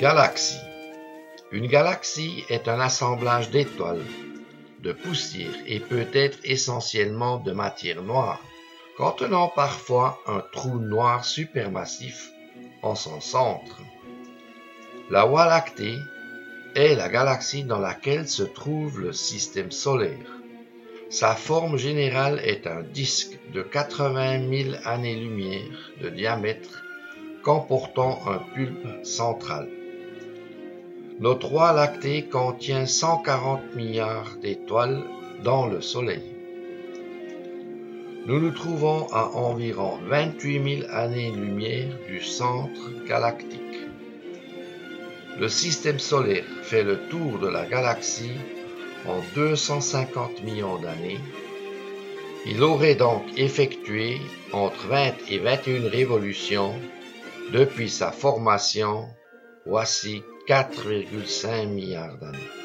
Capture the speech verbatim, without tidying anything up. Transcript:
Galaxie. Une galaxie est un assemblage d'étoiles, de poussière et peut être essentiellement de matière noire, contenant parfois un trou noir supermassif en son centre. La Voie lactée est la galaxie dans laquelle se trouve le système solaire. Sa forme générale est un disque de quatre-vingt mille années-lumière de diamètre comportant un bulbe central. Notre Voie lactée contient cent quarante milliards d'étoiles dans le Soleil. Nous nous trouvons à environ vingt-huit mille années-lumière du centre galactique. Le système solaire fait le tour de la galaxie en deux cent cinquante millions d'années. Il aurait donc effectué entre vingt et vingt et une révolutions depuis sa formation, voici quatre virgule cinq milliards d'années.